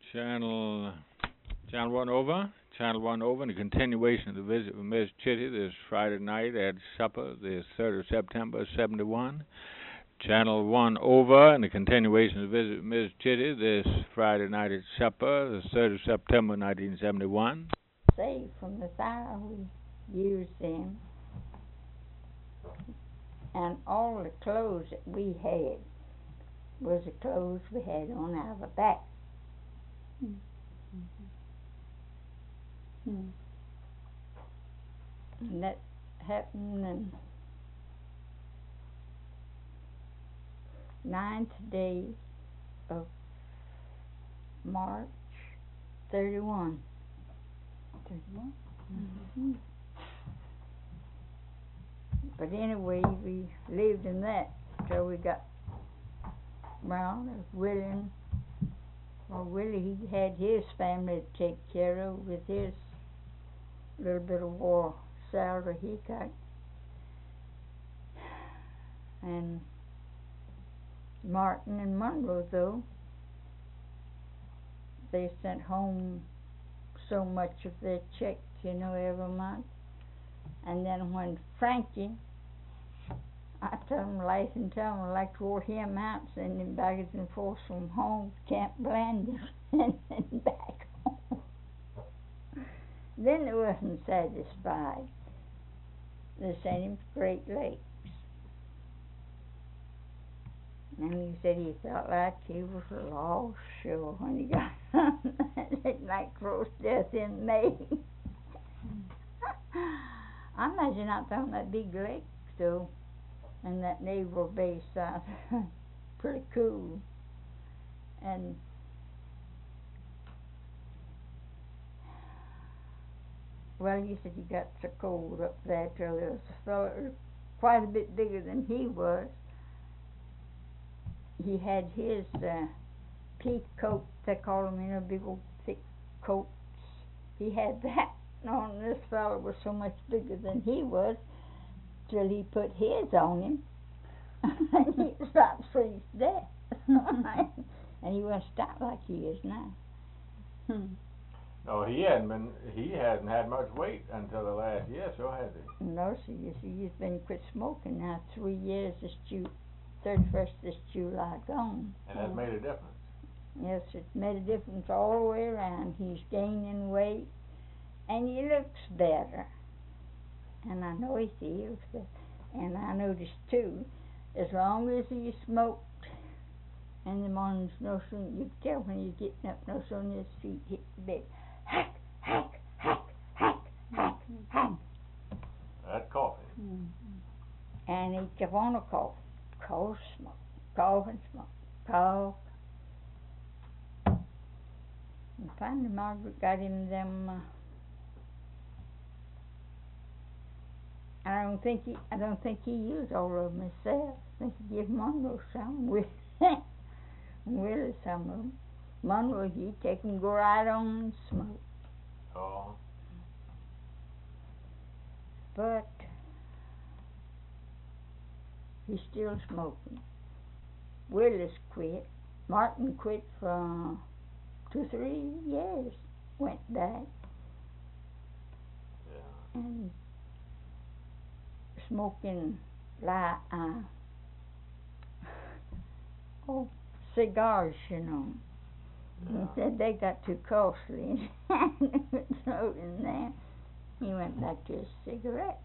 Channel Channel One over. Channel One over, and a continuation of the visit with Miss Chitty this Friday night at supper, the 3rd of September, '71. Channel One over, and a continuation of the visit with Miss Chitty this Friday night at supper, the 3rd of September, 1971. Say, from the time we used them, and all the clothes that we had was the clothes we had on our back. And that happened in 9th day of March 31. 31? Mm-hmm. But anyway, we lived in that till we got around Willie. Well, Willie, he had his family to take care of with his little bit of war salary he got. And Martin and Monroe, though, they sent home so much of their check, every month. And then when Frankie, I tell him, I like to wore him out, send him backwards and forth from home to Camp Blandon and then back home. Then they wasn't satisfied. They sent him to Great Lakes. And he said he felt like he was lost, sure, when he got like close death in May. I imagine out there on that big lake, though, and that naval base out pretty cool. And well, he said he got so cold up there till there was a fellow quite a bit bigger than he was. He had his pea coat, they call them, big old thick coats. He had that on. This fellow was so much bigger than he was till he put his on him. And he was about to freeze to death. And he wasn't stout like he is now. No, he hasn't had much weight until the last year, so has he? No, sir, you see, he's been quit smoking now 3 years, 31st this July gone. And that's made a difference. Yes, it's made a difference all the way around. He's gaining weight, and he looks better. And I know he feels better. And I noticed, too, as long as he smoked in the mornings, no sooner, you could tell when he's getting up, no sooner his feet hit the bed. Hack, hack, hack, hack, hack, hack. That's coughing. Mm-hmm. And he kept on a cough. Cough, smoke, cough and smoke, cough. And finally Margaret got him them, I don't think he used all of them himself. I think he gave Monroe some, Willie some of them. Monroe, he'd take them, go right on and smoke. Oh. But he's still smoking. Willie's quit. Martin quit for 2-3 years. Went back. Yeah. And smoking cigars, Yeah. He said they got too costly. So in there, he went back to his cigarettes.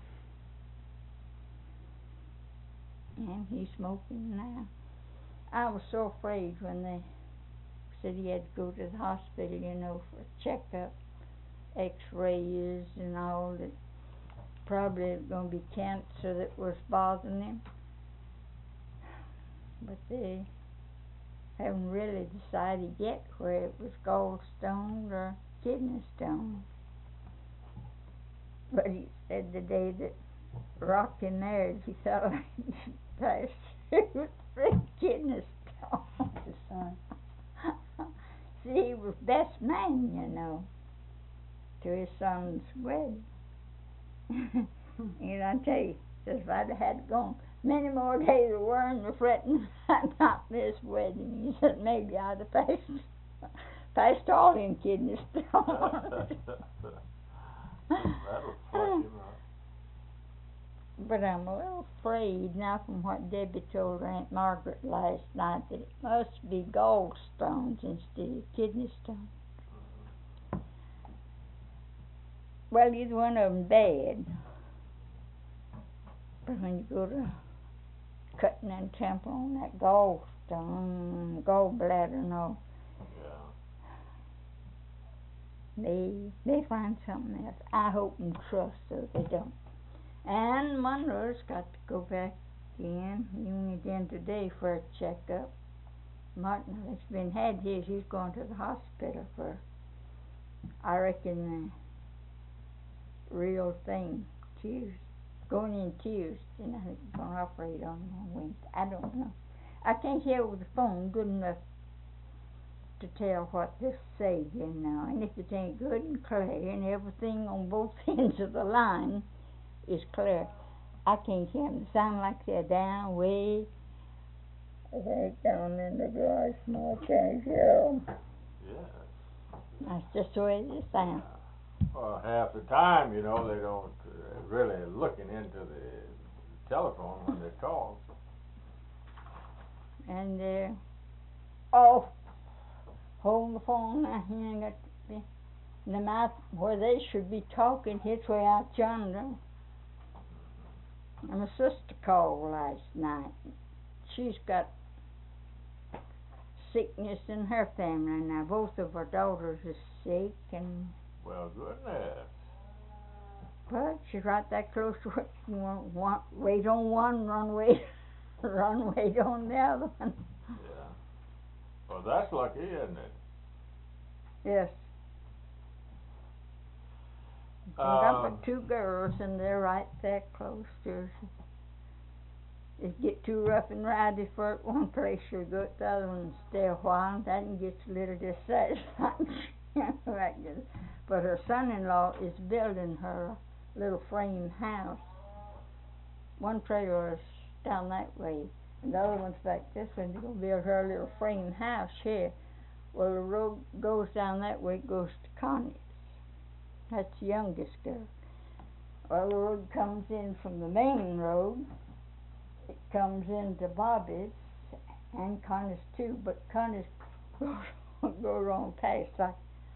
And he's smoking now. I was so afraid when they said he had to go to the hospital, for a checkup, x-rays and all, that probably going to be cancer that was bothering him. But they haven't really decided yet where it was gallstone or kidney stone. But he said the day that Rocky married, he felt like he passed through 3 kidney stones. His son. See, he was best man, to his son's wedding. And I tell you, just if I'd had gone many more days of worrying and fretting, I'd not miss wedding. He said maybe I'd have passed Past all them kidney stones. That'll flush him up. But I'm a little afraid now from what Debbie told Aunt Margaret last night that it must be gallstones instead of kidney stones. Well, either one of them bad. But when you go to cutting and temper on that gallstone, gallbladder and all, they find something else. I hope and trust so they don't. And Monroe's got to go back in. He went in today for a checkup. Martin has had his. He's going to the hospital for, I reckon, the real thing. Tuesday. Going in Tuesday, and I think they're going to operate on him on Wednesday. I don't know. I can't hear over the phone good enough to tell what they're saying now. And if it ain't good and clear, and everything on both ends of the line is clear, I can't hear them. They sound like they're down way down in the garage. I can't hear them. Yes. That's just the way they sound. Well, half the time, you know, they don't really looking into the telephone when they call. And they're off. Hold the phone now. He ain't got to be in the mouth where they should be talking. His way out yonder. And my sister called last night. She's got sickness in her family now. Both of her daughters are sick, and well, goodness. But she's right that close to it. Wait on one, wait on the other one. Yeah. Well, that's lucky, isn't it? Yes. She's got two girls, and they're right there close to her. It get too rough and rowdy for it one place, she'll go to the other one and stay a while, and then gets a little dissatisfied. But her son-in-law is building her a little frame house. One trailer is down that way, and the other one's back this way. They're going to build her a little frame house here. Well, the road goes down that way, it goes to Connie's. That's the youngest girl. Well, the road comes in from the main road. It comes into Bobby's and Connie's too, but Connie's goes on past. Like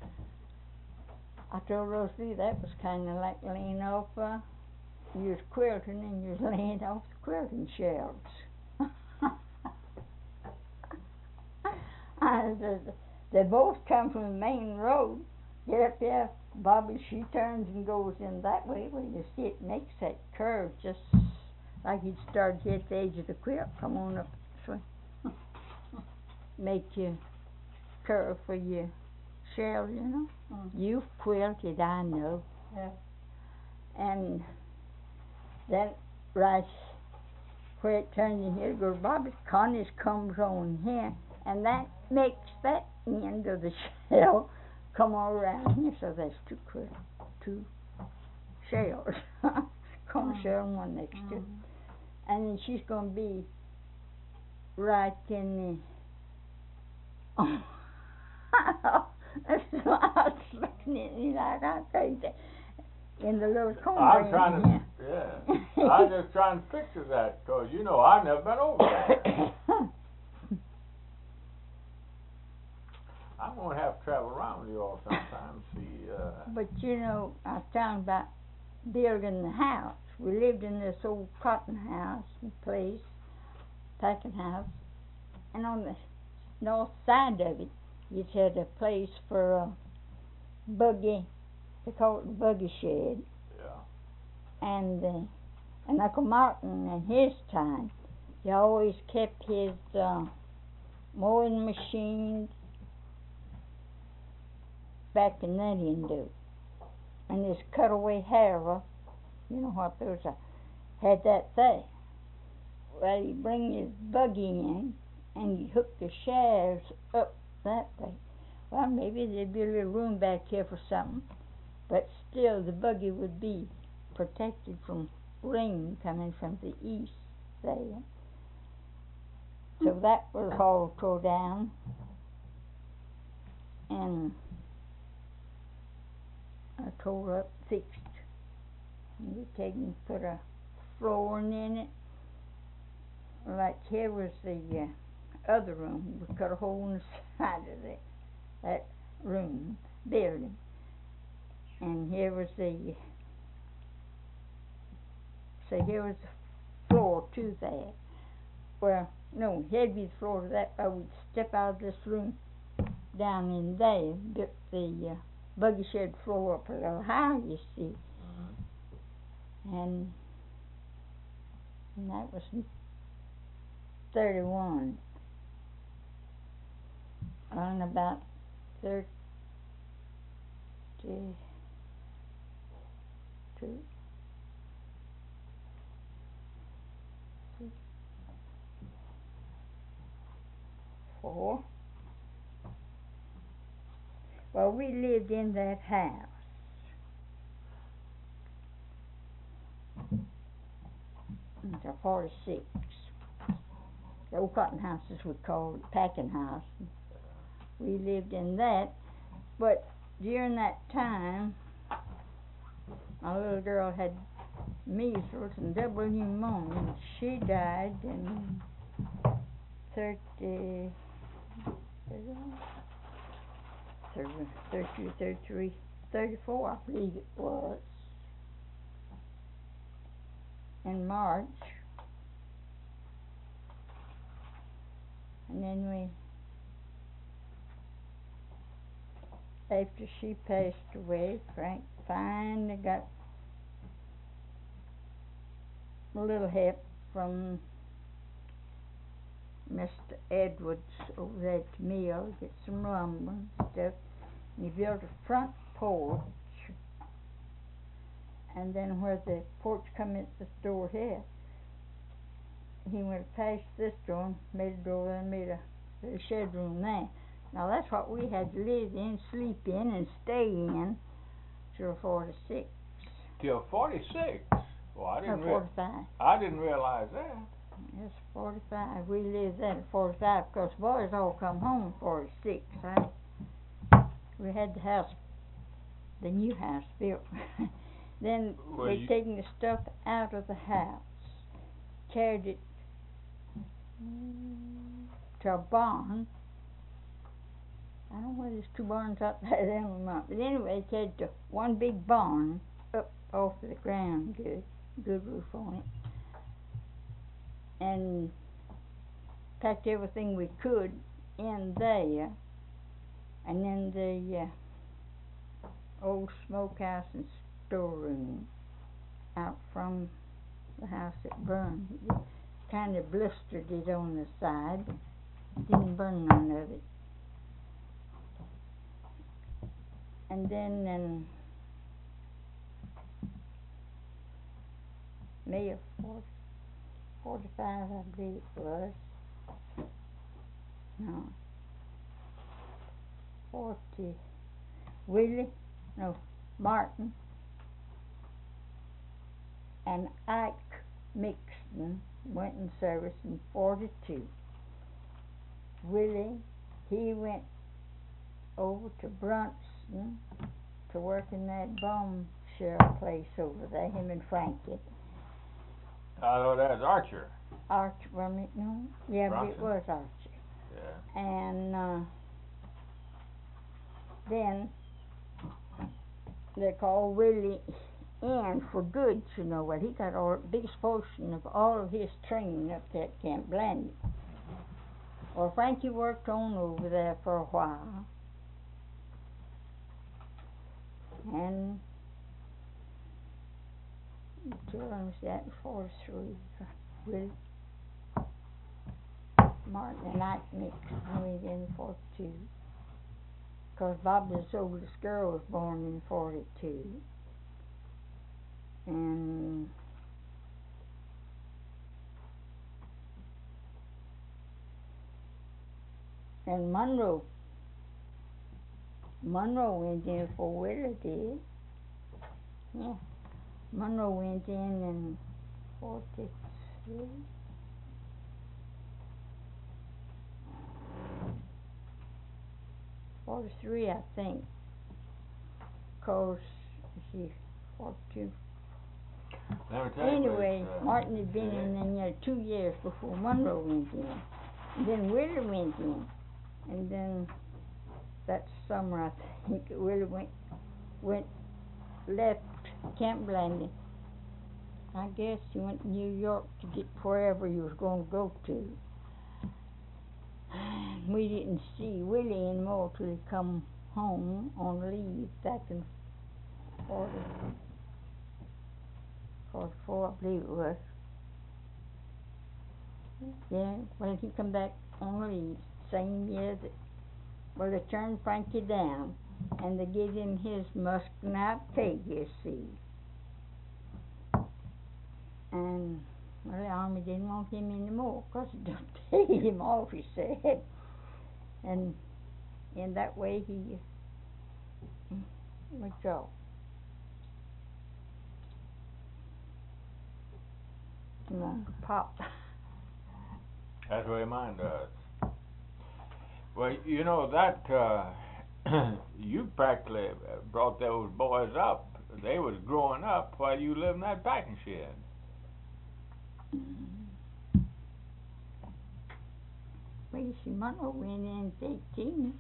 I told Rosie, that was kind of like laying off. You was quilting and you was laying off the quilting shelves. They both come from the main road. Get up there, Bobby, she turns and goes in that way. Well, you see it makes that curve just like you'd start here at the edge of the quilt. Come on up this way. Make your curve for your shell, you know. You've quilted, I know. Yeah. And then right where it turns in here goes Bobby. Connie's comes on here, and that makes that end of the shell come all around here. So there's two shells. Corner shell and one next to it. And then she's going to be right in the... That's why I was looking at me like I crazy. In the little corner. I'm trying to, yeah. I'm just trying to picture that, because, you know, I've never been over there. I'm going to have to travel around with you all sometime, see... But, you know, I was talking about building the house. We lived in this old cotton house place, packing house, and on the north side of it, you had a place for a buggy. They call it the buggy shed. Yeah. And Uncle Martin, in his time, he always kept his mowing machines back in that window, and his cutaway harrow. You know what those are? Had that there. Well, you bring his buggy in, and you hook the shafts up that way. Well, maybe there'd be a little room back here for something, but still the buggy would be protected from rain coming from the east there. So that was all tore down. and I tore up, fixed. And we take and put a flooring in it. Like here was the other room. We cut a hole in the side of that room, building. And here was here was the floor to that. Well, no, here'd be the floor to that, but we'd step out of this room down in there, built the buggy shed floor up a little higher, you see. And that was 31. On about 32. Four. Well, we lived in that house. Until 46. The old cotton houses we called packing house. We lived in that, but during that time, my little girl had measles and double pneumonia, and she died in 32, 33, 34, I believe it was, in March. And then after she passed away, Frank finally got a little help from Mr. Edwards over there at the mill, get some lumber and stuff. And he built a front porch, and then where the porch come into the door here, he went past this door and made a door and made a shed room there. Now that's what we had to live in, sleep in, and stay in till 46. Till 46? Well, I didn't 45. I didn't realize that. Yes, 45. We lived there at 45 because boys all come home at 46. We had the house, the new house built. Then they'd taken the stuff out of the house, carried it to a barn. I don't know whether there's two barns up there then or not, but anyway, they carried to one big barn up off the ground, good roof on it, and packed everything we could in there, and then the old smokehouse and storeroom out from the house that burned. It kind of blistered it on the side, didn't burn none of it. And then in May of 45, I believe it was. No. 40. Martin and Ike Mixon went in service in 42. Willie, he went over to Brunson to work in that bombshell place over there, him and Frankie. I know that's Archer. Archer, no? Yeah, but it was Archer. Yeah. And then they called Willie in for good, you know. Well, he got the biggest portion of all of his training up there at Camp Blandy. Well, Frankie worked on over there for a while. And until I was at 43, Willie, Martin and Ike Mixon went in 42. Because Bobby's oldest girl was born in 42. And Monroe went in before Willie did. Yeah. Monroe went in 43. 44. 43, I think. 'Cause, let's see, 42. Let me tell you, Anyway, Miss, Martin had been in there 2 years before Monroe went in. And then Willie went in. And then that summer, I think, Willie left Camp Blanding. I guess he went to New York to get wherever he was going to go to. We didn't see Willie anymore till he come home on leave back in 44, I believe it was. Yeah, well, he come back on leave same year that, well, they turned Frankie down, and they gave him his Muscatine pay, you see. And, well, the Army didn't want him anymore, 'cause it done paid him off, he said. And in that way, he would go. Pop. That's what mine does. Well, you know that you practically brought those boys up. They was growing up while you lived in that packing shed. Well, you see, Monroe went in at 18.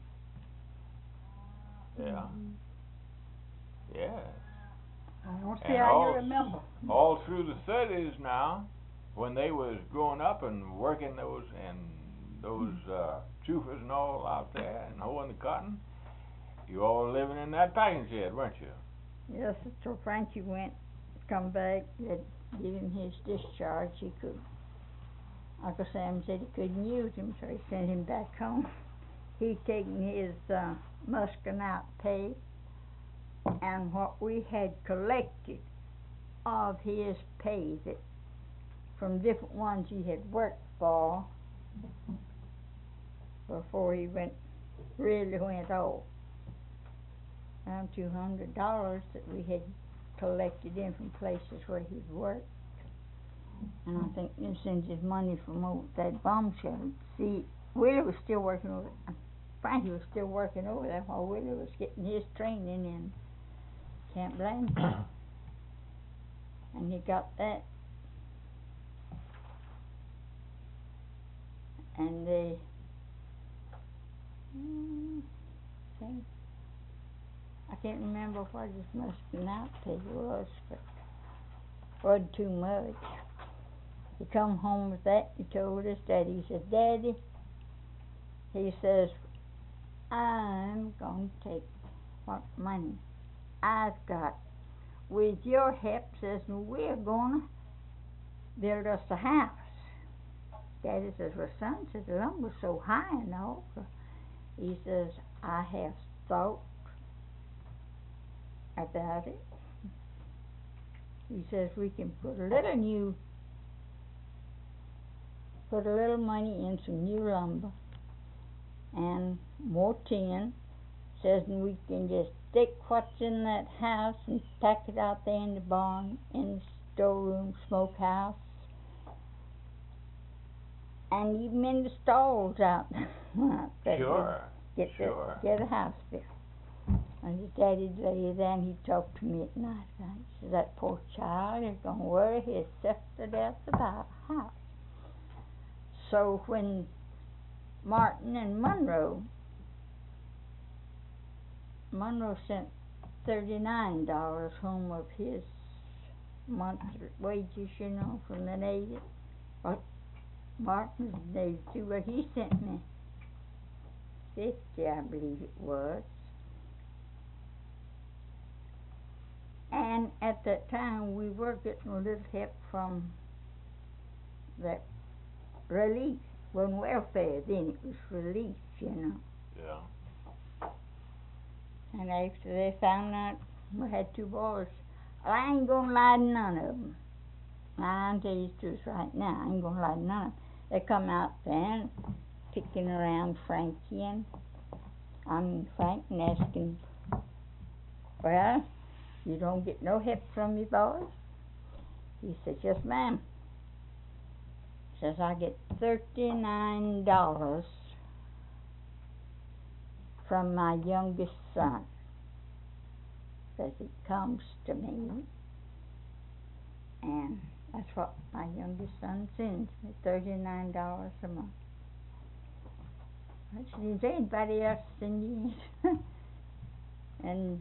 Yeah. Yeah. I don't see And how all- you remember. All through the 30s now, when they was growing up and working those choofers and all out there and hoeing the cotton, you all living in that packing shed, weren't you? Yes, so Frankie went, come back, they'd give him his discharge. He could, Uncle Sam said he couldn't use him, so he sent him back home. He'd taken his Muscatine pay, and what we had collected of his pay that from different ones he had worked for before he really went off. Around $200 that we had collected in from places where he'd worked. And I think this sends his money from over that bomb shelter. See, Willie was still working over Frankie was still working over there while Willie was getting his training in Camp Blanding. And he got that. And they I can't remember what his Muscatine pay was, but it wasn't too much. He come home with that, he told us that, he said, Daddy, he says, I'm going to take what money I've got. With your help, says, we're going to build us a house. Daddy says, well, son, says, the lumber's so high and all. He says, I have thought about it. He says, we can put a little money in some new lumber and more tin. Says, and we can just take what's in that house and pack it out there in the barn, in the storeroom, smokehouse, and even in the stalls out there. Sure. Get a house built. And his daddy'd lay there and he'd talk to me at night. He said, that poor child is going to worry himself to death about a house. So when Martin and Monroe sent $39 home of his monthly wages, you know, from the Navy. But Martin's Navy too, but he sent me 50, I believe it was. And at that time, we were getting a little help from that relief. Wasn't welfare then, it was relief, you know. Yeah. And after they found out we had 2 boys, well, I ain't gonna lie to none of them. I'll tell you the truth right now, I ain't gonna lie to none of them. They come out there picking around Frank and asking, well, you don't get no help from me boys? He says, yes, ma'am. Says, I get $39 from my youngest son. Says it comes to me, and that's what my youngest son sends me, $39 a month. I said, is anybody else sending it? And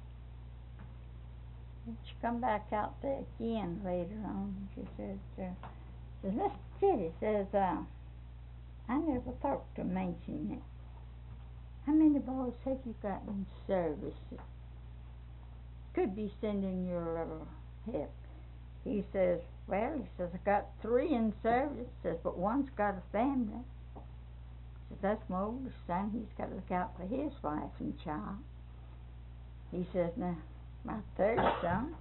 she come back out there again later on. She says, Mr. Chitty says, I never thought to mention it. How many boys have you got in service? Could be sending you a little help. He says, well, he says, I got 3 in service. Says, but one's got a family. Says, that's my oldest son. He's got to look out for his wife and child. He says, now, my third son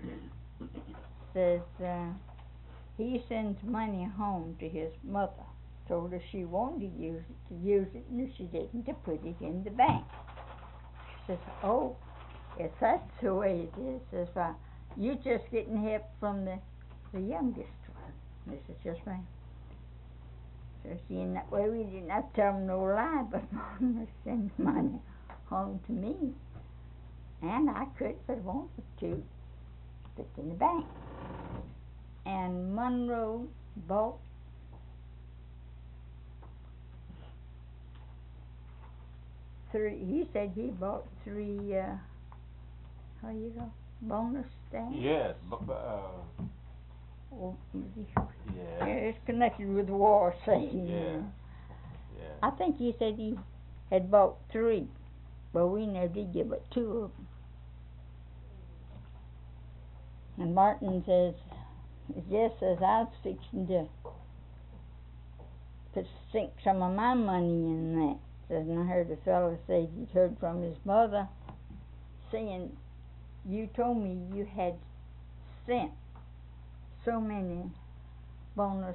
says, he sends money home to his mother. Told her she wanted to use it, and if she didn't, to put it in the bank. She says, oh, if that's the way it is, says, well, you're just getting help from the youngest one. This is just right. So see, in that way we didn't have to tell them no lie, but Mom was sending money home to me. And I could, if I wanted to, put it in the bank. And Monroe bought he said he bought 3, how you know, bonus stamps? Yes, Oh, yeah. It's connected with the war, say. Yeah. I think he said he had bought 3, but we never did get but 2 of them. And Martin says, yes, says, I was fixing to sink some of my money in that. Says, and I heard a fellow say he'd heard from his mother saying, you told me you had sent so many bonds,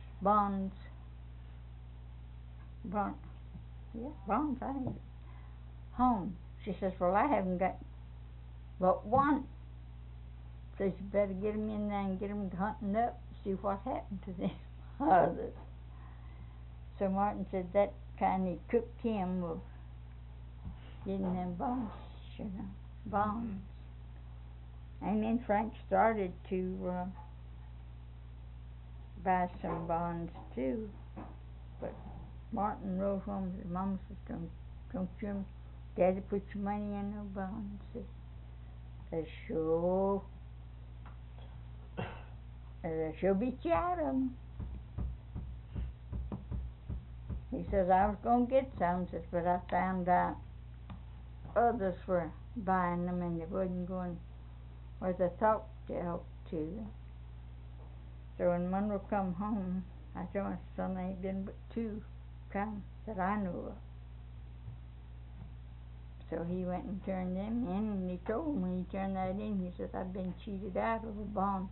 I think, home. She says, well, I haven't got but 1. Says, you better get 'em in there and get 'em hunting up, see what happened to them others. So Martin said that kind of cooked him with getting them bonds, you know, bonds. And then Frank started to buy some bonds too. But Martin wrote home to Mama says, don't you, Daddy, put your money in no bonds. Says, sure. She'll beat you out of them. He says, I was going to get some, says, but I found out others were buying them and they wasn't going where they thought to help to. So when Monroe come home, I told my son there ain't been but 2 come that I know of. So he went and turned them in, and he told him when he turned that in, he says, I've been cheated out of a bond.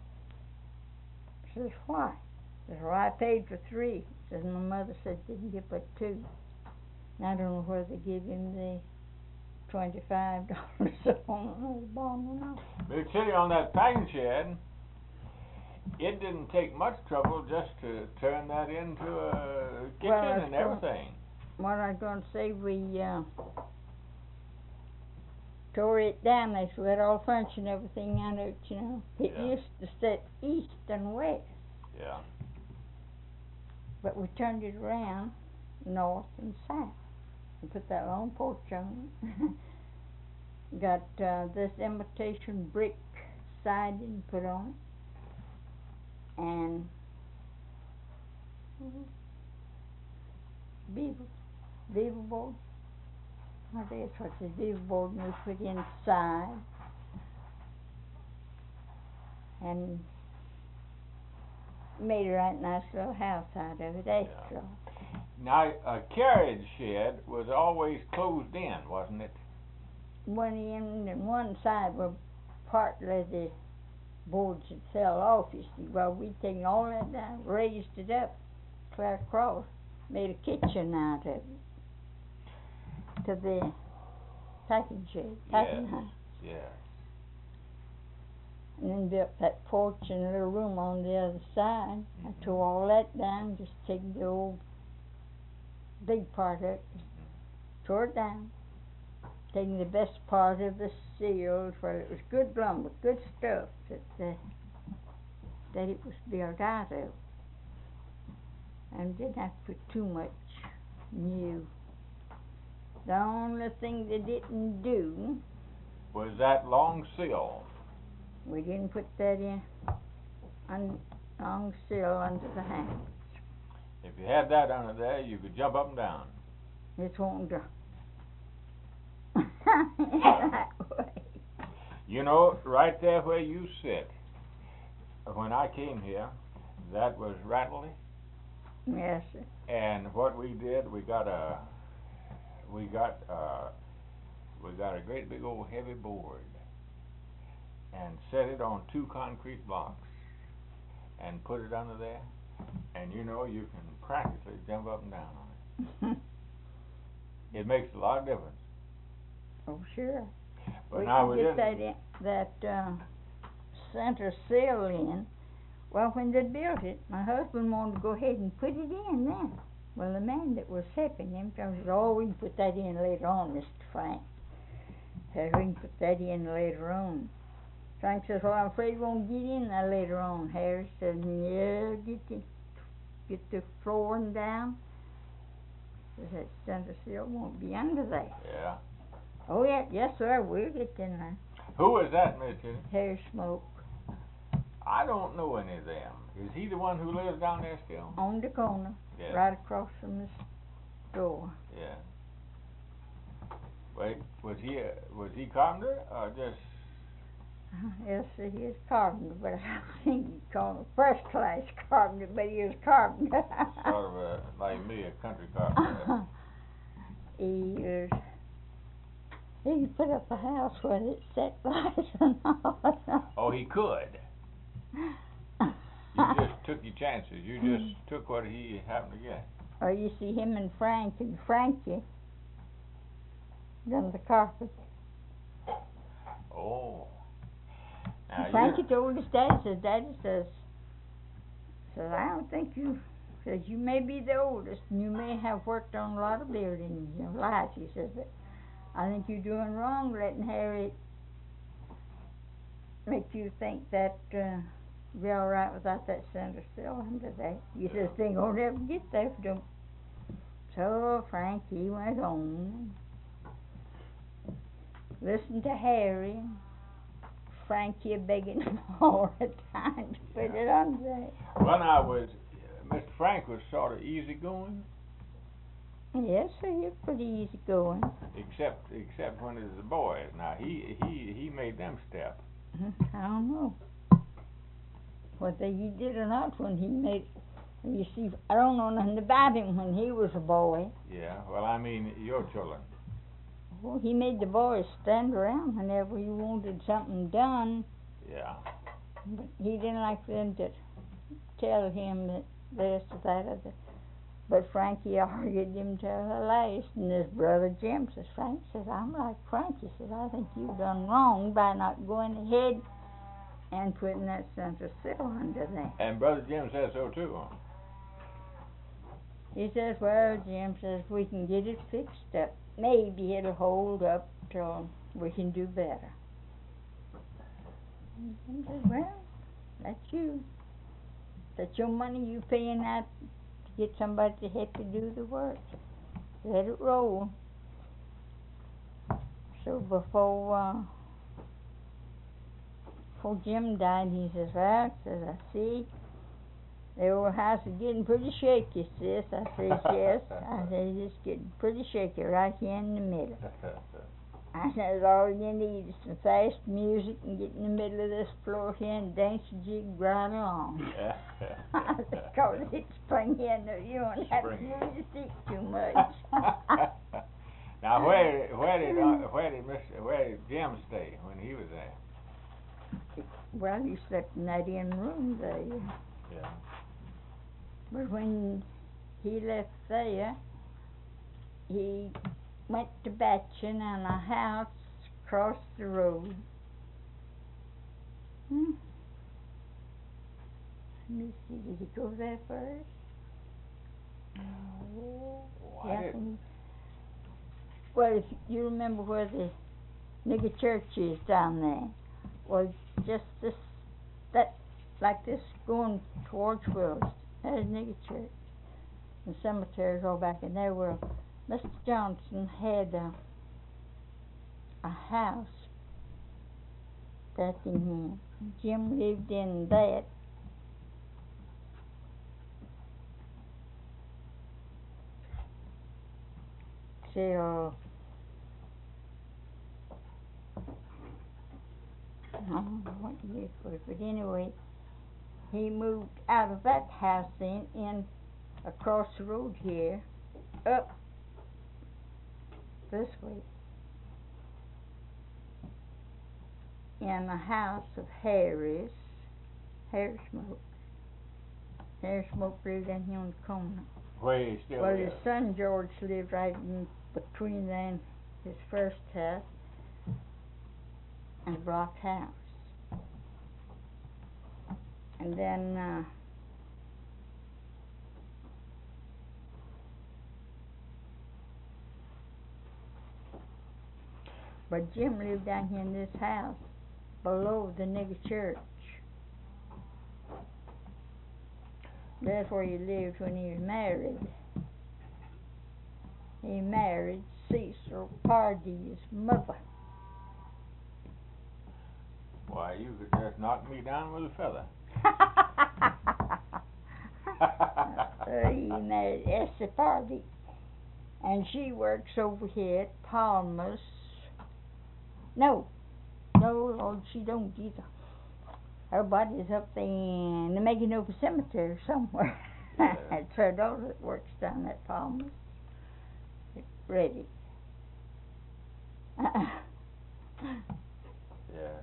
Says, why? Says, well, I paid for 3. Says, my mother said didn't get but 2. And I don't know whether they give him the $25 on the bond or not. Big City, on that packing shed, it didn't take much trouble just to turn that into a kitchen and everything. What I was going to say, we tore it down. They had all furniture and everything on it, you know. It used to sit east and west. Yeah. But we turned it around north and south and put that long porch on it. Got this imitation brick siding put on it, and beaver board. I think that's what the beaver board was put inside, and made a right nice little house out of it extra. Now, a carriage shed was always closed in, wasn't it? One end and one side were partly the boards that fell off, you see. Well, we'd taken all that down, raised it up, clear across, made a kitchen out of it to the packing shed, packing house. Yes. And then built that porch and a little room on the other side. I tore all that down, just taking the old big part of it, tore it down, taking the best part of the seals, where it was good lumber, good stuff that it was built out of, and didn't have to put too much new. The only thing they didn't do, Was that long sill? we didn't put that in long sill under the handles. If you had that under there, you could jump up and down. It won't go that way. You know, right there where you sit, when I came here, that was rattly, Yes, sir. and what we did, we got a great big old heavy board, and set it on 2 concrete blocks, and put it under there, and you know, you can practically jump up and down on it. It makes a lot of difference. Oh, sure. But We now could we get didn't. that center sill in. Well, when they built it, my husband wanted to go ahead and put it in then. Well, the man that was helping him told me, "Oh, we can put that in later on, Mr. Frank. Said we can put that in later on." Frank says, "Well, I'm afraid we won't get in there later on." Harry said, "Yeah, get the flooring down. That center sill won't be under there." Yeah. Oh yeah, yes sir, we'll get in there. Who is that, Miss Jenny? Harry Smoke I don't know any of them. Is he the one who lives down there still? on the corner, Yeah. right across from the store. Yeah. Wait, was he carpenter or just? Yes, sir, he is carpenter, but I don't think you call him a first class carpenter, but he is carpenter. Sort of like me, a country carpenter. He is. He can put up a house with it set lights and all. Oh, he could. You just took your chances. You just took what he happened to get. Or you see him and Frankie done the carpet. Oh. Now Frankie told his daddy says, I don't think says you may be the oldest and you may have worked on a lot of buildings in your life. He says, but I think you're doing wrong letting Harry make you think that be all right without that center sill under there. He says they ain't gonna ever get there if you don't. So Frankie went on, listened to Harry. Frankie begging him all the time to put it under there. Well, now Mr. Frank was sort of easygoing. Yes, sir, he was pretty easy going. Except when it was the boys. Now he made them step. I don't know whether he did or not when he made. You see, I don't know nothing about him when he was a boy. Yeah. Well, I mean your children. Well, he made the boys stand around whenever he wanted something done. Yeah. But he didn't like them to tell him that this or that or that. But Frankie argued him till the last, and his brother Jim says, Frank says, I'm like Frankie says, I think you've done wrong by not going ahead and putting that center sill under there. And Brother Jim says so too. Huh? He says, well, Jim says, we can get it fixed up. Maybe it'll hold up till we can do better. And Jim says, well, that's you. That's your money you paying out to get somebody to help you do the work. Let it roll. So before Jim died, he says, well, says, I see the old house is getting pretty shaky, sis. I says, yes. I says, it's getting pretty shaky right here in the middle. I says, all you need is some fast music and get in the middle of this floor here and dance a jig right along. Because it's spring here, no, you don't have to move your feet too much. Now, where did Jim stay when he was there? Well, he slept in that in room there. Yeah. But when he left there, he went to Batchin on a house across the road. Let me see, did he go there first? Oh, Yeah, Well, if you remember where the nigger church is down there, well, just that, like this, going towards Willis, there's nigger church. The cemetery's all back in there. Well, Mr. Johnson had a house back in here. Jim lived in that. Till I don't know what year it was, but anyway, he moved out of that house then in across the road here, up this way, in the house of Harry Smoke. Harry Smoke lived down here on the corner. Where he still Well, is. his son George lived right in between then his first house and the block house. And then but Jim lived down here in this house below the nigger church. That's where he lived when he was married. He married Cecil Pardee's mother. Why, you could just knock me down with a feather. He married Essie Pardee. And she works over here at Palmer's. No, Lord, she don't either. Her body's up there in the Maganova Cemetery somewhere. Yeah. It's her daughter that works down at Palmer's. Ready. Yeah.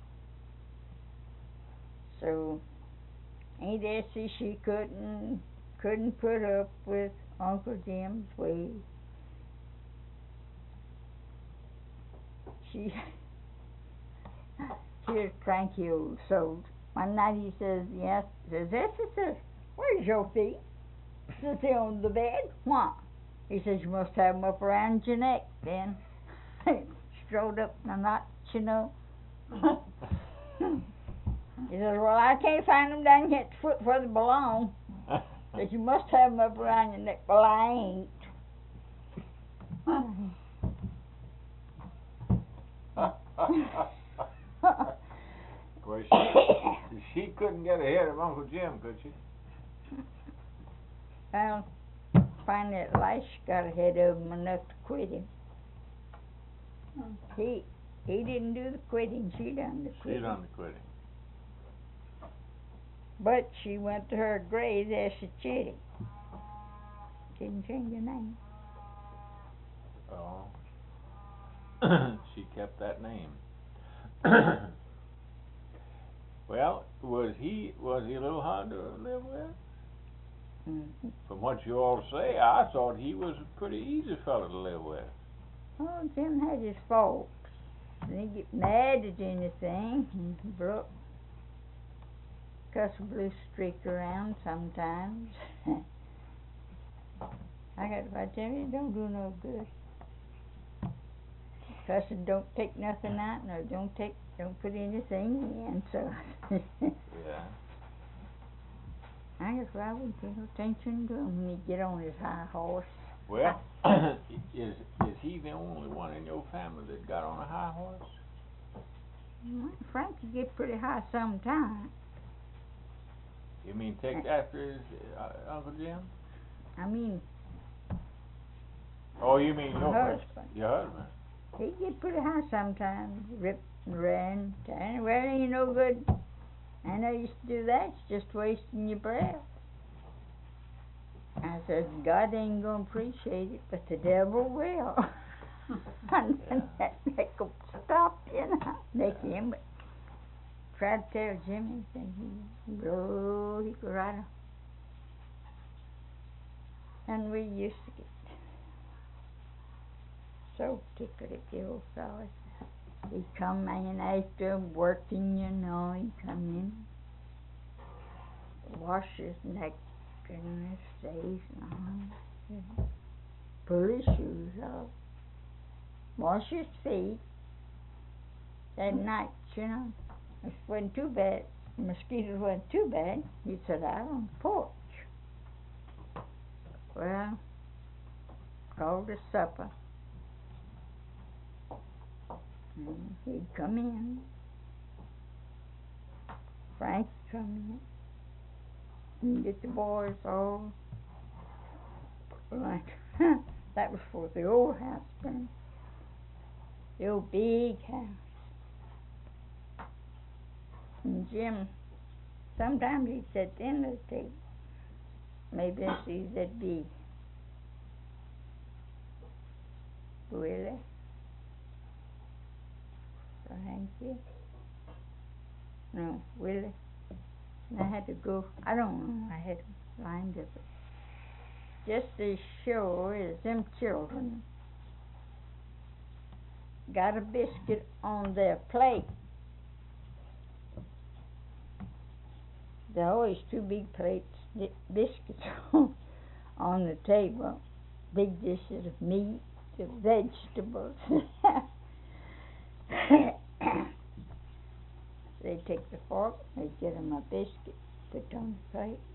So, Aunt Essie, she couldn't put up with Uncle Jim's ways. She's a cranky old soul. One night he says, yes, says, Essie, says, where's your feet? Sit there on the bed. Why? He says, you must have them up around your neck then. Strode up in a knot, you know. He says, well, I can't find them down here at the foot where they belong. Says, you must have them up around your neck. Well, I ain't. Well, she couldn't get ahead of Uncle Jim, could she? Well, finally at last she got ahead of him enough to quit him. He didn't do the quitting, she done the quitting. She done the quitting. But she went to her grave as a Chitty. Didn't change her name. Oh. She kept that name. Well, was he a little hard to live with? Mm-hmm. From what you all say, I thought he was a pretty easy fellow to live with. Oh, Jim had his faults. And he'd get mad at anything and cuss a blue streak around sometimes. I tell you, it don't do no good. Cussing don't take nothing out, nor don't put anything in, so. Yeah. I guess I wouldn't pay no attention to him when he'd get on his high horse. Well, is he the only one in your family that got on a high horse? Frank could get pretty high sometimes. You mean take after his Uncle Jim? I mean, Oh, you mean your husband. Your husband? He'd get pretty high sometimes, rip and ran. Well, ain't no good. I know you used to do that. It's just wasting your breath. I said, God ain't gonna appreciate it, but the devil will. And that make him stop, you know. Make him, but tried to tell Jimmy, said he could ride him. And we used to get so tickled at the old fellas. He'd come in after working, you know, he'd come in, wash his neck and his face and all, pull his shoes off. wash his feet at night, you know. It wasn't too bad. The mosquitoes wasn't too bad. He'd sit out on the porch. Well, called to supper. And he'd come in. Frank come in. And get the boys all like that was for the old house then. The old big house. And Jim, sometimes he'd sit at the end of the table. Maybe that'd be Willie, Frankie. No, Willie. And I had to go, I don't know, I had lined up. Just as sure as them children got a biscuit on their plate. There are always two big plates, biscuits on the table. Big dishes of meat, of vegetables. They take the fork, they get them a biscuit, put it on the plate.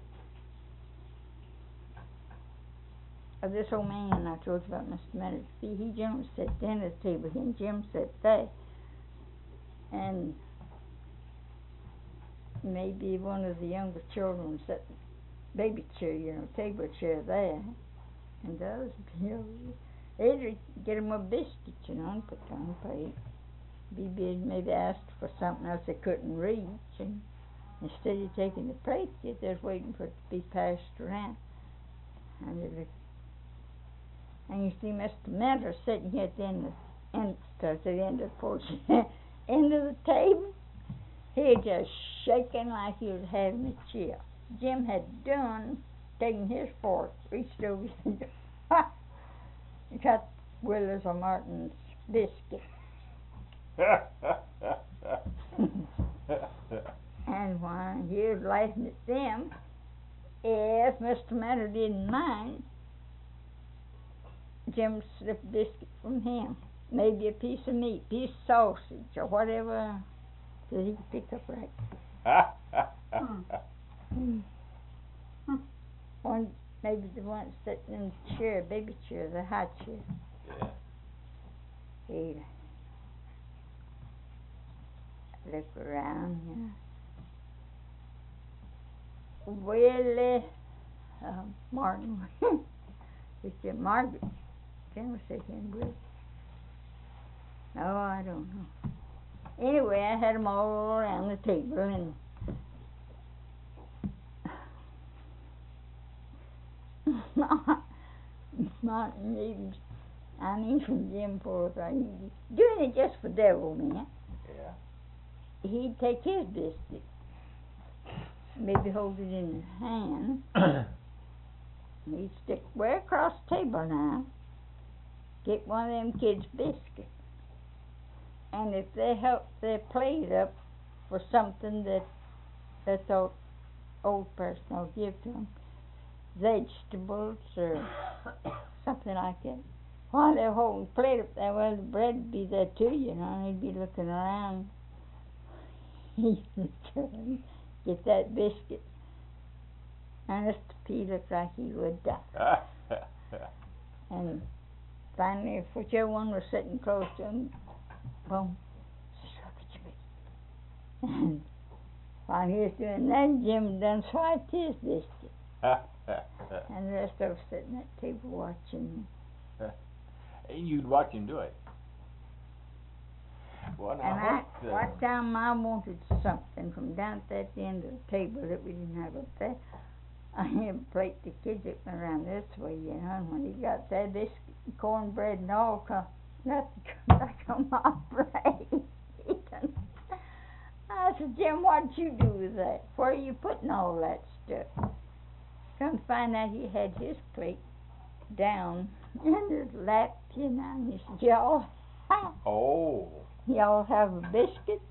This old man I told you about, Mr. Meadows, he generally sat down at the table, he and Jim sat there. And maybe one of the younger children sat in the baby chair, you know, table chair there. And the others, you know, they'd get them a biscuit, you know, and put it on the plate. Maybe asked for something else they couldn't reach, and instead of taking the plate, they're just waiting for it to be passed around. And you see Mr. Mentor sitting here at the end of the porch, end of the table. He just shaking like he was having a chill. Jim had done taking his fork, reached over and cut Willis or Martin's biscuit. And while he was laughing at them, if Mr. Mentor didn't mind, Jim slipped a biscuit from him. Maybe a piece of meat, piece of sausage, or whatever that he could pick up right. One, maybe the one sitting in the chair, baby chair, the high chair. Yeah. He'd look around, you know. Willie Martin, we said Margaret. Then we said him good. Oh, I don't know. Anyway, I had them all around the table, and Martin even, I mean from Jim Forsythe, he's doing it just for devil, man. Yeah. He'd take his biscuit, maybe hold it in his hand. He'd stick way across the table now, get one of them kids' biscuits. And if they helped their plate up for something that they thought old person will give to them, vegetables or something like that, while they're holding the plate up there, well, the bread would be there too, you know, and he'd be looking around. He'd turn, get that biscuit. And Mr. P looked like he would die. And finally, if whichever one was sitting close to him, boom, look at your biscuit. And while he was doing that, Jim done swiped his biscuit. And the rest of us sitting at the table watching. And you'd watch him do it. Well, now and what time I wanted something from down at that end of the table that we didn't have up there, I had a plate the kids that went around this way, you know, and when he got that biscuit and cornbread and all, nothing come back on my plate. I said, Jim, what'd you do with that? Where are you putting all that stuff? Come to find out he had his plate down in his lap, you know, and he said, y'all have a biscuit?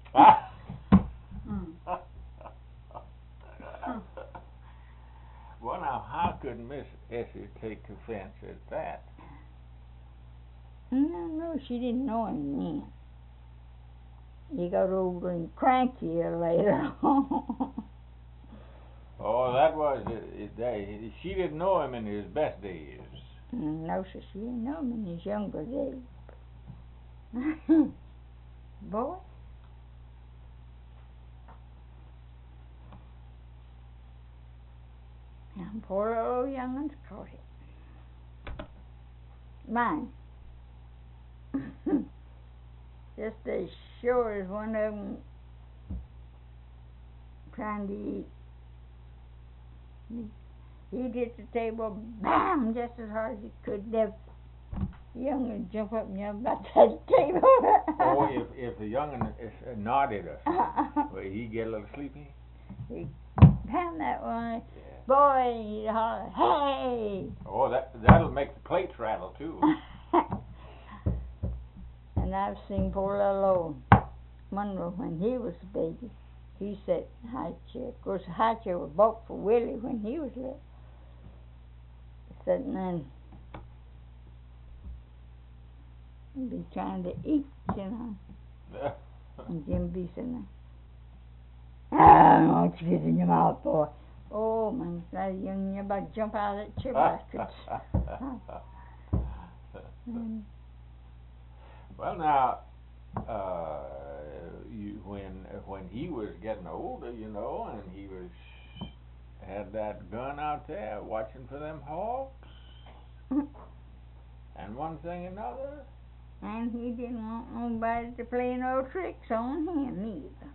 Well, now, how could Miss Essie take offense at that? No, she didn't know him then. He got older and crankier later on. Oh, that was it. She didn't know him in his best days. No, sir, she didn't know him in his younger days. Boy. And poor old young'uns caught it. Mine. Just as sure as one of them trying to eat. He'd hit the table, bam, just as hard as he could. The young'un jump up and yell about that table. Oh, if the young'un nodded or something, he'd get a little sleepy. He'd bam that one. Yeah. Boy, he'd holler, hey! Oh, that'll make the plates rattle too. And I've seen poor little old Monroe when he was a baby. He sat in a high chair. Of course, the high chair was bought for Willie when he was little. Sitting there and be trying to eat, you know. And Jim be sitting there. I don't want you get in your mouth, boy. Oh, man, that young, you're about to jump out of that chair basket. Well, now, when he was getting older, you know, and he had that gun out there watching for them hawks, and one thing another. And he didn't want nobody to play no tricks on him either.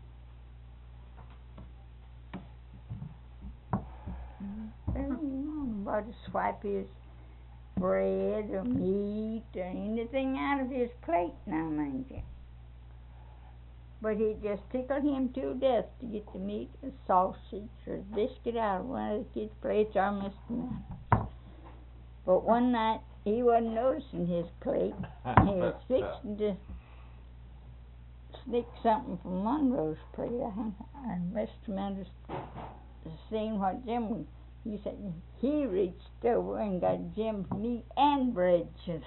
Nobody to swipe his bread or meat or anything out of his plate now, mind you. But it just tickled him to death to get the meat or sausage or biscuit out of one of the kids' plates or Mr. Manners. But one night he wasn't noticing his plate. He was fixing to sneak something from Monroe's plate, and Mr. Manners seen what Jim was. He said he reached over and got Jim's meat and bread,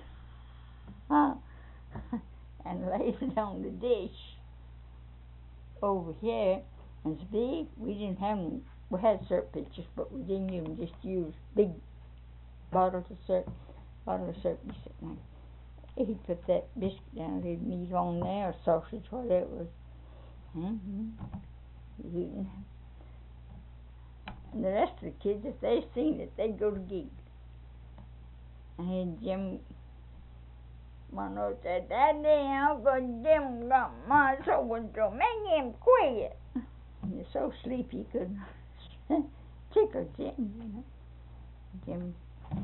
and laid it on the dish over here. And see, we didn't have any. We had syrup pitchers, but we didn't use them. Just used big bottles of syrup. Bottle of syrup. He'd put that biscuit down, his meat on there, or sausage, whatever it was. Eating. And the rest of the kids, if they seen it, they'd go to gig. And Jim Monroe said, "Daddy, Uncle Jim got my so-and-so. Make him quit." And he's so sleepy he couldn't tickle Jim, you know. Jim.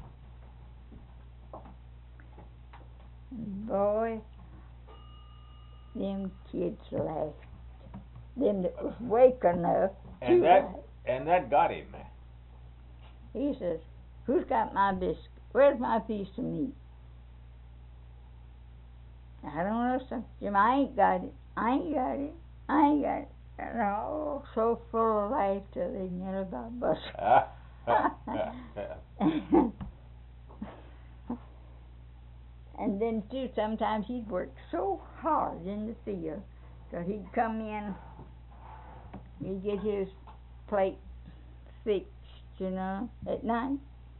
And boy, them kids laughed. Them that was wake enough to laugh. And that got him. He says, "Who's got my biscuit? Where's my piece of meat?" "I don't know, son. Jim, I ain't got it. I ain't got it. I ain't got it." And oh, so full of laughter they nearly got busted. And then, too, sometimes he'd work so hard in the field that he'd come in, he'd get his plate fixed, you know, at night.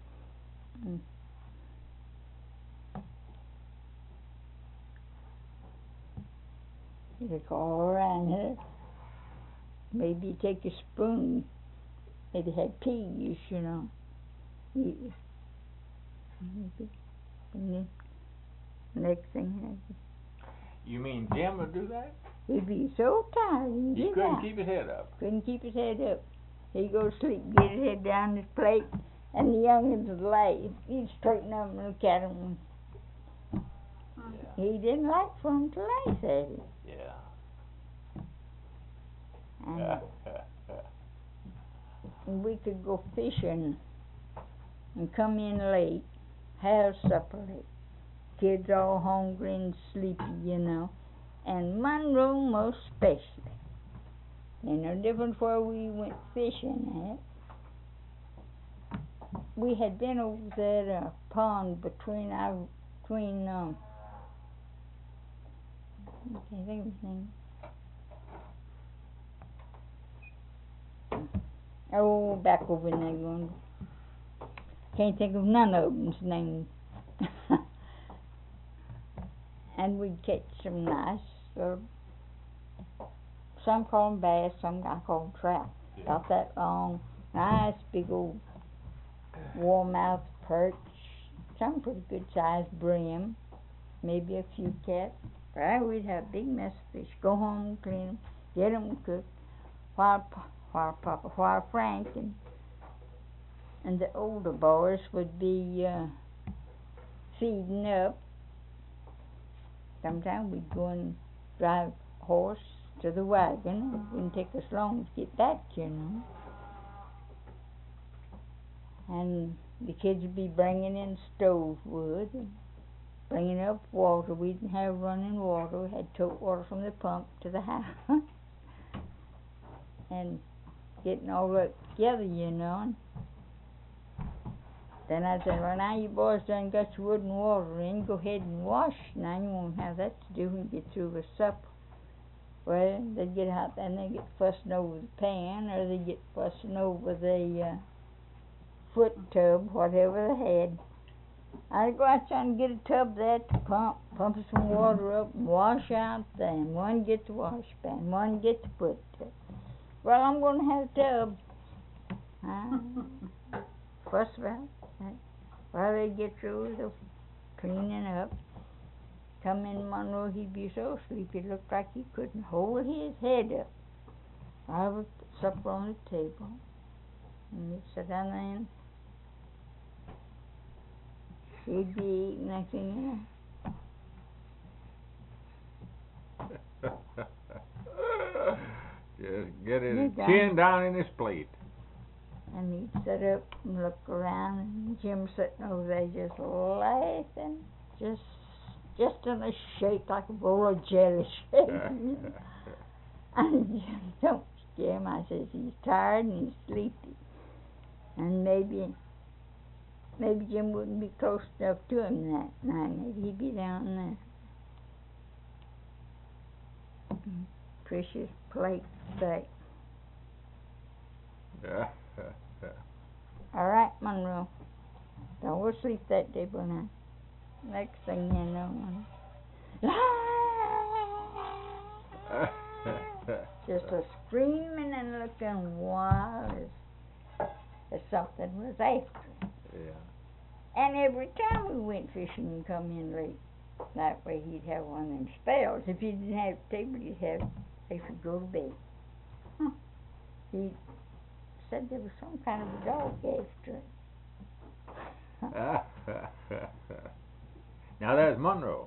He'd go all around here. Maybe he'd take a spoon. Maybe had peas, you know. Maybe. And then next thing. You mean Jim would do that? He'd be so tired. He couldn't keep his head up. Couldn't keep his head up. He'd go to sleep, get his head down his plate, and the young'uns would laugh. He'd straighten up and look at him. Yeah. He didn't like for him to laugh at him. Yeah. And we could go fishing and come in late, have supper late. Kids all hungry and sleepy, you know. And Monroe most especially. And no different where we went fishing at. We had been over there at a pond between can't think of his name. Oh, back over in England. Can't think of none of them's name. And we'd catch some nice, some call them bass, some I call them trout. Yeah. About that long, nice big old warmouth perch, some pretty good sized brim, maybe a few cats. Right, we'd have a big mess of fish. Go home, clean them, get them cooked, while Frank and the older boys would be feeding up. Sometimes we'd go and drive horse to the wagon. It wouldn't take us long to get back, you know. And the kids would be bringing in stove wood and bringing up water. We didn't have running water. We had tote water from the pump to the house. And getting all that together, you know. And then I said, well, now you boys done got your wood and water in, go ahead and wash. Now you won't have that to do when you get through with supper. Well, they'd get out there and they'd get fussing over the pan, or they'd get fussing over the foot tub, whatever they had. I'd go out there and get a tub there to pump some water up and wash out there. And one get the wash pan, one get the foot tub. Well, I'm going to have a tub. Fuss about that. Well, they'd get through with the cleaning up. Come in Monroe, he'd be so sleepy, it looked like he couldn't hold his head up. I would put supper on the table, and he'd sit down there and he'd be eating, next thing you know. Just get his chin down in his plate. And he'd sit up and look around, and Jim sitting over there just laughing, just in a shake like a bowl of jelly shaking. And Jim, don't scare him. I says, he's tired and he's sleepy. And maybe Jim wouldn't be close enough to him that night. Maybe he'd be down there. Precious plate back. All right, Monroe. Don't go to sleep that day, but now. Next thing you know, just a screaming and looking wild as something was after him. Yeah. And every time we went fishing and come in late, that way he'd have one of them spells. If he didn't have the table, he'd have, he could go to bed. He said there was some kind of a dog after it. Now there's Monroe.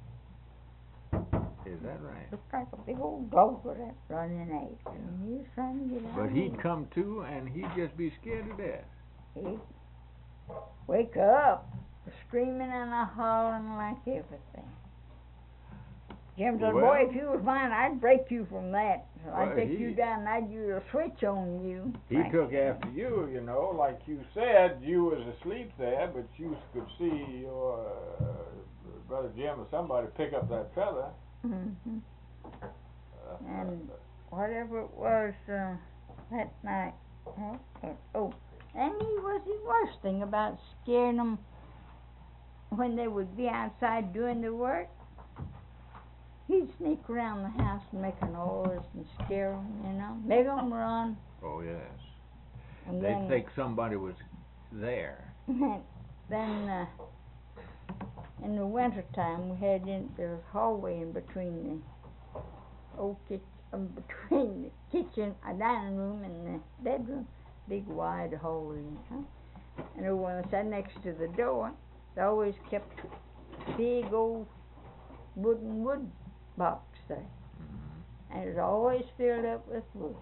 Is that right? Looked like a big old dog with that running after him. He was trying to get out. But he'd come to and he'd just be scared to death. He'd wake up, screaming and hollering like everything. Jim said, Well, boy, if you was mine, I'd break you from that. So I'd well, take you down and I'd use a switch on you. He took after you, you know, like you said, you was asleep there, but you could see your brother Jim or somebody pick up that feather. Mm-hmm. And whatever it was that night. And he was the worst thing about scaring them when they would be outside doing the work. He'd sneak around the house and make a noise and scare them, you know, make them run. Oh, yes. And They'd then, think somebody was there. then in the winter time, we had the hallway in between the old kitchen, between the kitchen, a dining room, and the bedroom, big wide hallway, you know. And the one that sat next to the door, they always kept a big old wood box there, and it was always filled up with wood.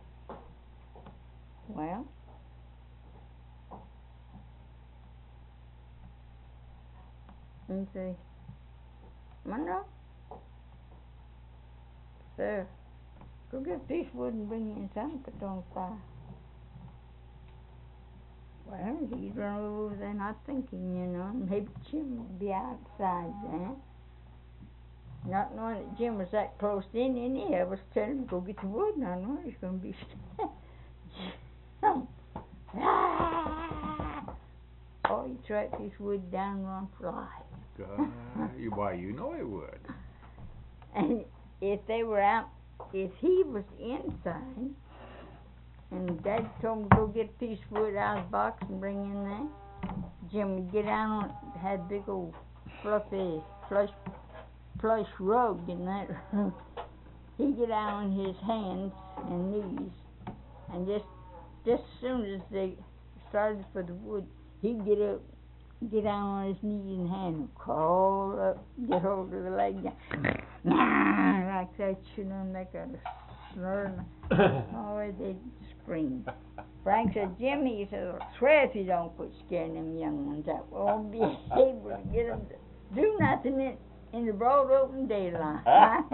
Well, and say, Monroe, sir, go get a piece of wood and bring in something to put on the fire. Well, he'd run over there not thinking, you know, maybe Jim would be outside there. Not knowing that Jim was that close in, any of us tell him to go get the wood, and I know he's going to be oh, he tracked his wood down and run for life. God, why, you know he would. And if they were out, if he was inside, and Dad told him to go get a piece of wood out of the box and bring in there, Jim would get down on it, had big old fluffy plush rug in that room. He'd get down on his hands and knees, and just as soon as they started for the wood, he'd get up, get down on his knees and hands, and crawl up, get hold of the leg, like that, you know, and make a snort. Oh, they'd scream. Frank said, Jim, he said, I swear if you don't quit scaring them young ones out, we won't be able to get them to do nothing in the broad open daylight.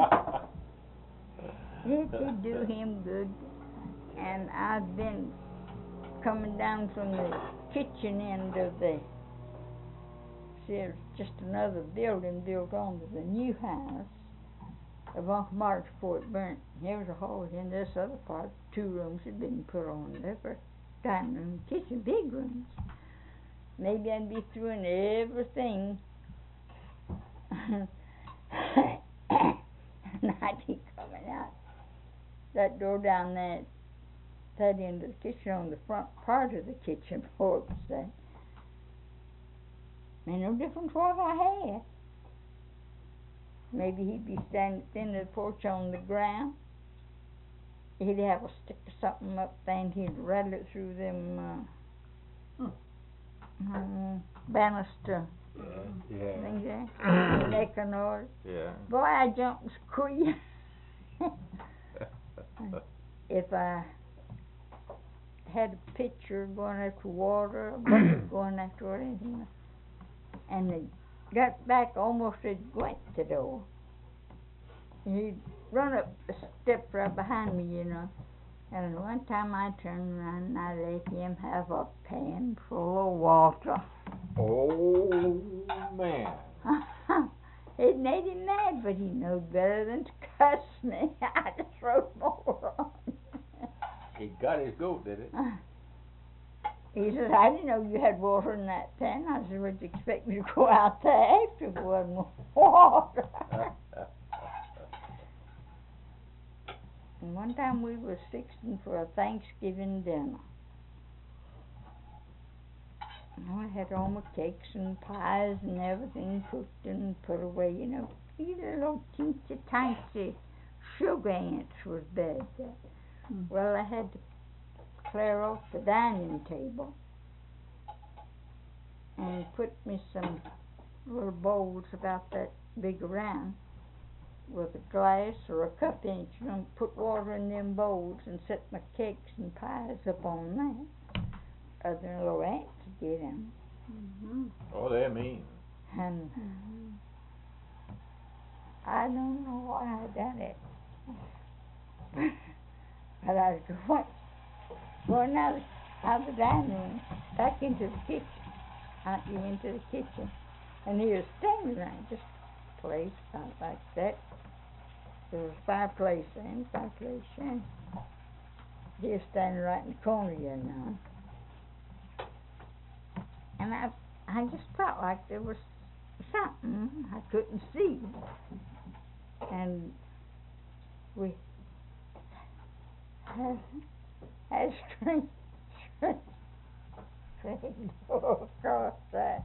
It did do him good. And I've been coming down from the kitchen end of the, there's just another building built onto the new house of Uncle Mark's before it burnt. There was a hole in this other part. 2 rooms had been put on there for dining room, kitchen, big rooms. Maybe I'd be through in everything. And I'd be coming out that door down that end of the kitchen on the front part of the kitchen porch. Made no difference what I had. Maybe he'd be standing at the end of the porch on the ground. He'd have a stick of something up there and he'd rattle it through them banister things there. Make a noise. Yeah. Boy, I jumped and squealed. If I had a pitcher going after water, a bucket going after water, anything, and they got back almost as went the door, he'd run up the step right behind me, you know. And one time I turned around and I let him have a pan full of water. Oh, man. It made him mad, but he knows better than to cuss me. I just wrote more on. He got his goat, did it? He says, I didn't know you had water in that pan. I said, would you expect me to go out there after if there wasn't water? And one time we was fixing for a Thanksgiving dinner. I had all my cakes and pies and everything cooked and put away, you know. These little teensy tiny sugar ants was bad there. Well, I had to clear off the dining table and put me some little bowls about that big around with a glass or a cup in it, you know, put water in them bowls and set my cakes and pies up on that. Other little ants would get them. Oh, they're mean. And I don't know why I done it. But I was going out of the dining room, back into the kitchen, out into the kitchen, and he was standing there, just a place about like that. There was a fireplace and he was standing right in the corner, you know. And I just felt like there was something I couldn't see. And we had string door across that.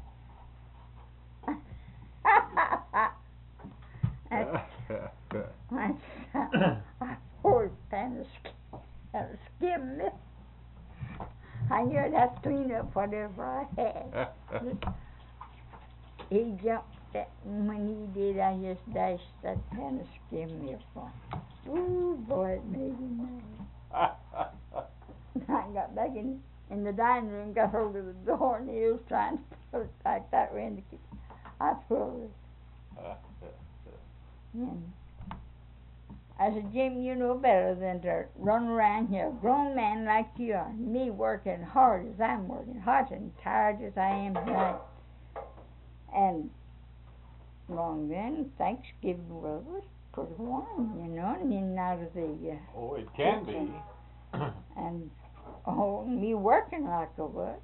I poured a pan of skim milk. I knew I'd have to clean up whatever I had. He jumped at, and when he did, I just dashed that pan of skim milk on. Ooh, boy, it made him mad. I got back in the dining room, got hold of the door, and he was trying to pull it like that way in the kitchen. I pulled it. And I said, Jim, you know better than to run around here, a grown man like you are, me working hard as I'm working, hot and tired as I am tonight. And Long then, Thanksgiving was pretty warm, you know, and in and out of the, Oh, it can kitchen. be. and, me working like I was.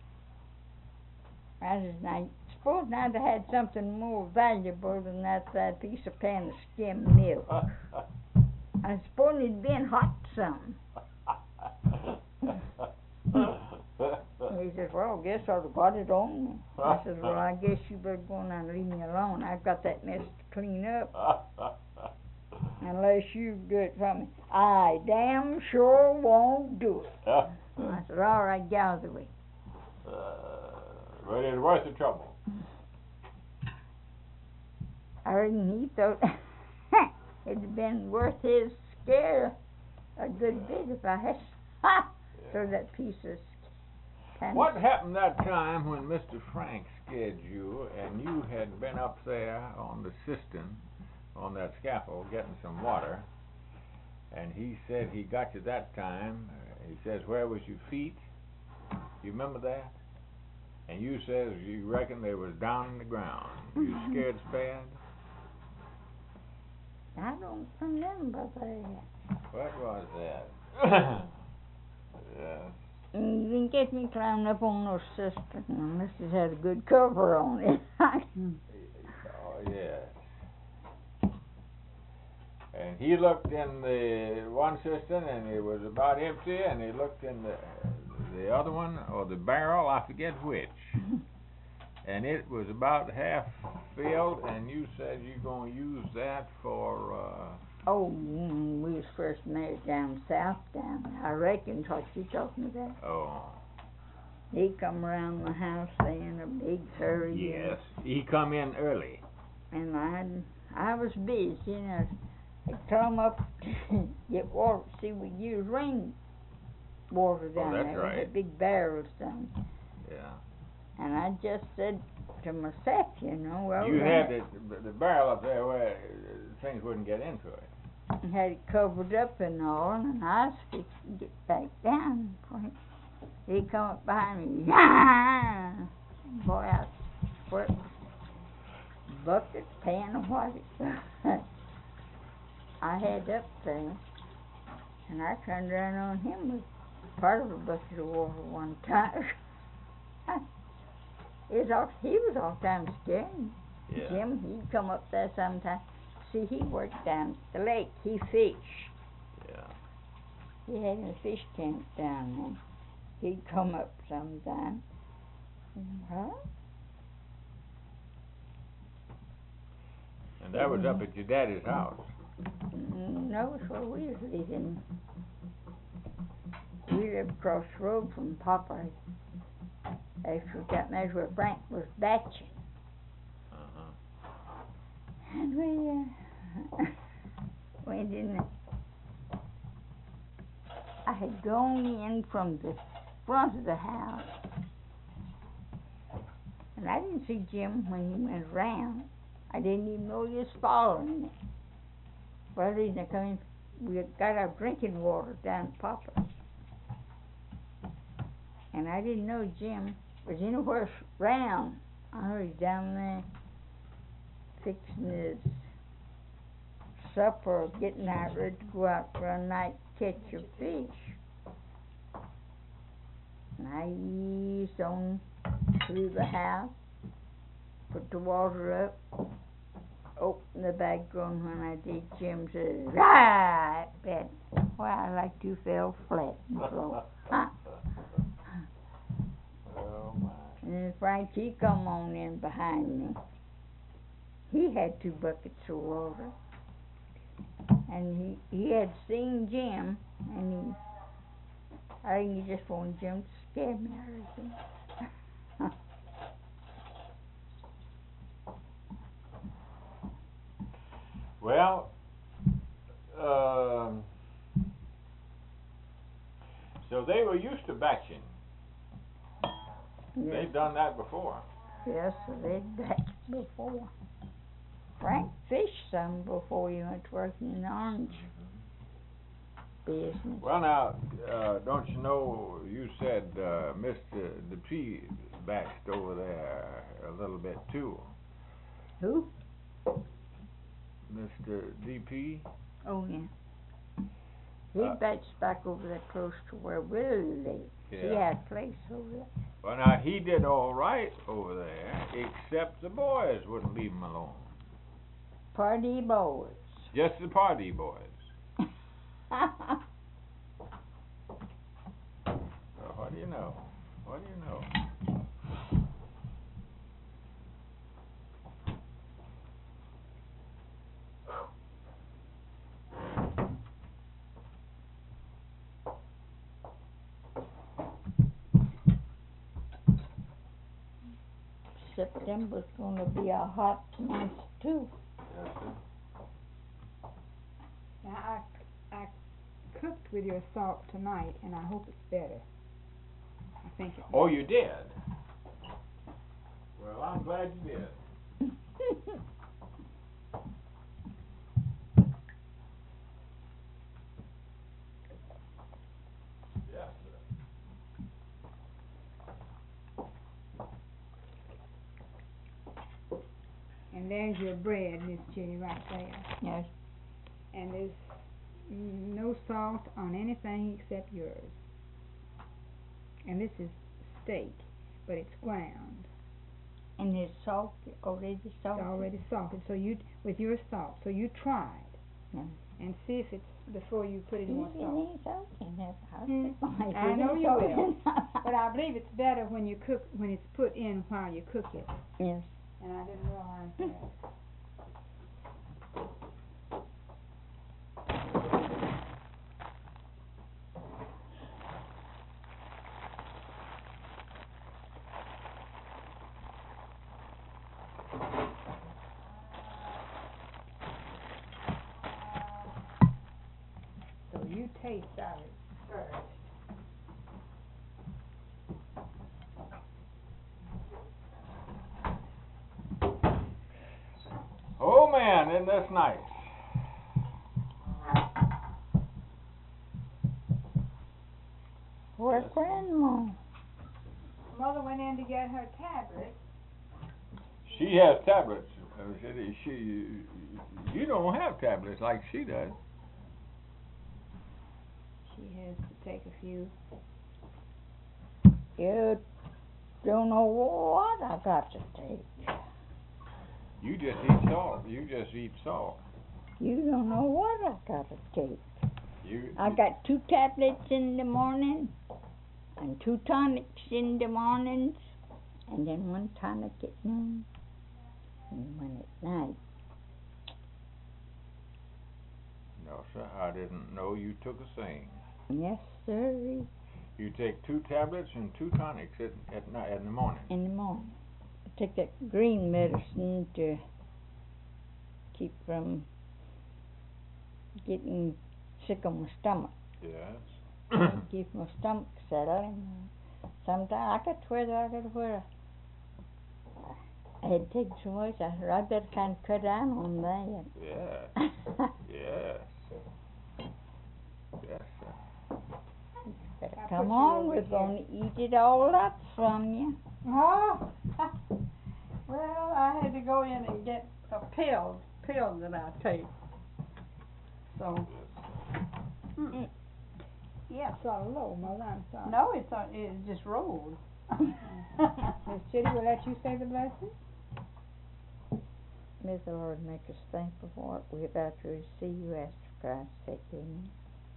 I suppose I'd have had something more valuable than that piece of pan of skim milk. I suppose it'd been hot some. He says, well, I guess I'd have got it on me. I says, well, I guess you better go on and leave me alone. I've got that mess to clean up. Unless you do it for me. I damn sure won't do it. I said, all right, get out of the way. But it's worth the trouble. I reckon he thought it'd have been worth his scare a good bit if I had throw that piece of pan. What happened that time when Mr. Frank scared you and you had been up there on the cistern, on that scaffold, getting some water, and he said he got you that time? He says, where was your feet? You remember that? And you says you reckon they was down in the ground. You scared bad? I don't remember that. What was that? Yeah. You didn't get me climbing up on no cistern unless it had a good cover on it. Oh, yes. And he looked in the one cistern and it was about empty, and he looked in the other one, or the barrel, I forget which. And it was about half filled, and you said you're going to use that for, when we was first married down south down there. I reckon what you talking about. Oh. He come around the house in a big hurry. Yes, he come in early. And I was busy, you know. I'd come up to get water. See, we use rain water down that's there. right. The big barrels down. Yeah. And I just said to myself, you know, well, You had the barrel up there where things wouldn't get into it. I had it covered up and all, and I was fixing to get back down. He come up behind me. Boy, I swear, bucket, pan, or what it I had up there, and I turned around on him with part of a bucket of water one time. He was all time scared. Yeah. Jim, he'd come up there sometime. See, he worked down at the lake. He fished. Yeah. He had a fish camp down there. He'd come up sometime. Well, And that was up at your daddy's house. no, it's where we was living. We lived across the road from Papa. After we got married, where Frank was batching. Uh-huh. And we went in. I had gone in from the front of the house, and I didn't see Jim when he went around. I didn't even know he was following me. For the reason I come in, we got our drinking water down at Papa's, and I didn't know Jim was anywhere around. I heard he's down there fixing his supper, getting out ready to go out for a night catch of fish. And I eased on through the house, put the water up, opened the back door, and when I did, Jim says, "Ah, that why I like to fell flat on the floor." Oh, my. And then Frank, he come on in behind me. He had 2 buckets of water. And he had seen Jim, and I think he just wanted Jim to scare me, I reckon. Well, so they were used to batching. Yes. They'd done that before. Yes, they'd batched before. Frank fished some before he went to work in the orange business. Well, now, don't you know, you said Mr. Dupree batched over there a little bit, too. Who? Mr. DP. Oh, yeah. His bat's back over there close to where Willie lives. He Yeah. had a place over there. Well, now, he did all right over there, except the boys wouldn't leave him alone. Party boys. Just the party boys. Well, what do you know? What do you know? September's gonna be a hot month too. Yes, sir. Now, I cooked with your salt tonight, and I hope it's better. I think it's Oh, you did? Well, I'm glad you did. Yes, sir. And there's your bread, Miss Chitty, right there. Yes. And there's no salt on anything except yours. And this is steak, but it's ground. And it's salt, already salted. It's already salted. So you, with your salt, so you try it. Yeah. And see if it's before you put in more If it salt. ain't salt in it, I'll Mm. stick my I know finger you salt will. in. But I believe it's better when you cook, when it's put in while you cook it. Yes. And I didn't realize that. So you taste of it first. Oh, man, isn't this nice? Where's Yes. Grandma? Mother went in to get her tablet. She has tablets. You don't have tablets like she does. She has to take a few. You don't know what I got to take. You just eat salt. You just eat salt. You don't know what I got to take. You. I got 2 tablets in the morning, and 2 tonics in the mornings, and then 1 tonic at noon, and 1 at night. No, sir, I didn't know you took a thing. Yes, sir, You take 2 tablets and 2 tonics at night, in the morning. in the morning. I take that green medicine to keep from getting sick of my stomach. Yes. Keep my stomach settling. Sometimes I got to where I had to take so much, I said, I better kind of cut down on that. Yes. Yes. Yes, sir. Better I come put you on, over we're here. gonna eat it all up from you. Oh, well, I had to go in and get a pill that I take. So, yeah. It's all low, Mother, I'm sorry. No, it just rolled. Miss Chitty will let you say the blessing? May the Lord make us thankful for what we're about to receive. You ask for Christ's sake, amen.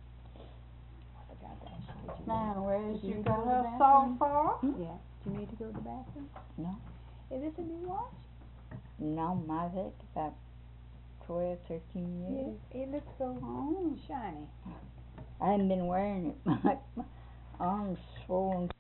Man, where's Did you you go got to the her bathroom? salt for? Hmm? Yeah. Do you need to go to the bathroom? No. Is this a new watch? No, my head about 12, 13 years. It looks so shiny. I haven't been wearing it much. My arms swollen